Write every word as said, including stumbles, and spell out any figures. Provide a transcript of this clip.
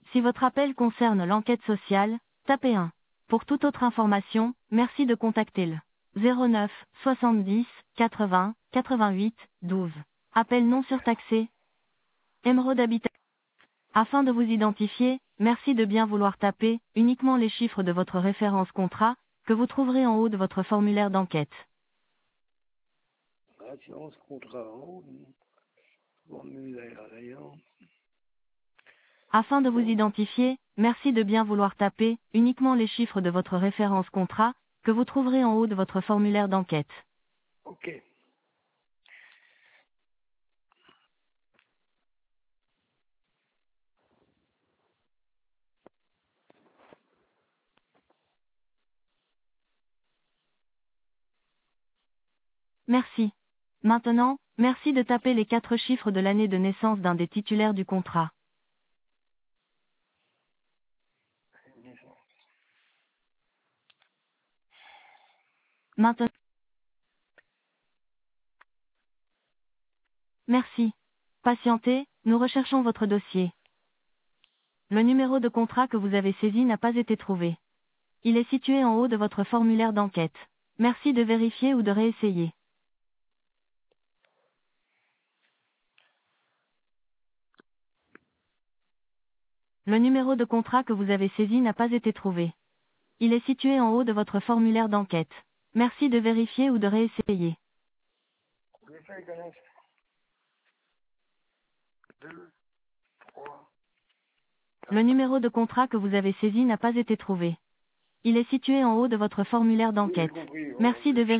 Si votre appel concerne l'enquête sociale, tapez un. Pour toute autre information, merci de contacter le zéro neuf soixante-dix quatre-vingts quatre-vingt-huit douze. Appel non surtaxé. Émeraude Habitat. Afin de vous identifier, merci de bien vouloir taper uniquement les chiffres de votre référence contrat, que vous trouverez en haut de votre formulaire d'enquête. Assurance contrat en haut, formulaire ayant. Afin de vous Bon, identifier, merci de bien vouloir taper uniquement les chiffres de votre référence contrat, que vous trouverez en haut de votre formulaire d'enquête. ok. Merci. Maintenant, merci de taper les quatre chiffres de l'année de naissance d'un des titulaires du contrat. Maintenant, merci. Patientez, nous recherchons votre dossier. Le numéro de contrat que vous avez saisi n'a pas été trouvé. Il est situé en haut de votre formulaire d'enquête. Merci de vérifier ou de réessayer. Le numéro de contrat que vous avez saisi n'a pas été trouvé. Il est situé en haut de votre formulaire d'enquête. Merci de vérifier ou de réessayer. J'ai fait connaître. Deux, trois, Le quatre. numéro de contrat que vous avez saisi n'a pas été trouvé. Il est situé en haut de votre formulaire Oui, j'ai d'enquête. compris. Merci de Oh, vérifier.